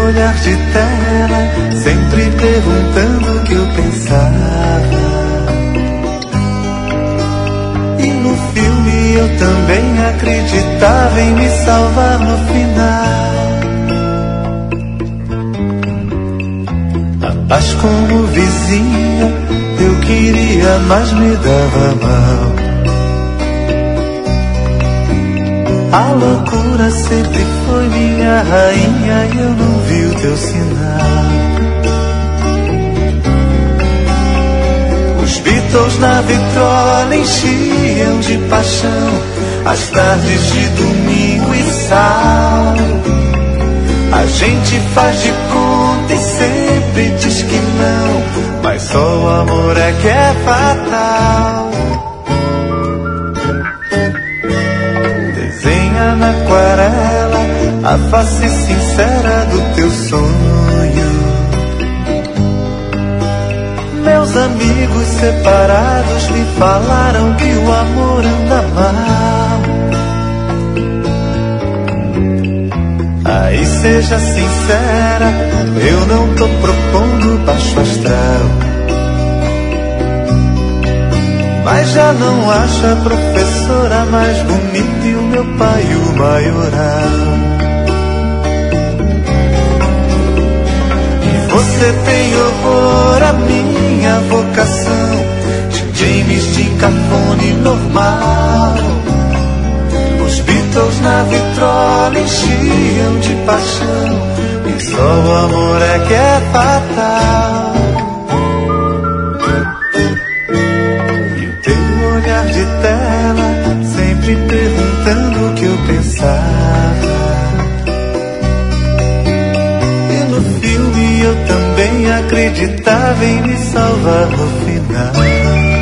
olhar de tela, sempre perguntando o que eu pensava. E no filme eu também acreditava em me salvar no final. A paz como vizinha eu queria, mas me dava mal. A loucura sempre foi minha rainha e eu não vi o teu sinal. Os Beatles na vitrola enchiam de paixão as tardes de domingo e sal. A gente faz de conta e sempre diz que não, mas só o amor é que é fatal. Desenha na aquarela a face sincera do teu sonho. Meus amigos separados me falaram que o amor anda mal. Aí seja sincera, eu não tô propondo baixo astral, mas já não acho a professora mais bonita e o meu pai o maioral. E você tem horror à minha vocação de James Dean cafone normal. Os Beatles na vitrola enchiam de paixão e só o amor é que é fatal. E o teu olhar de tela sempre perguntando o que eu pensava. E no filme eu também acreditava em me salvar no final.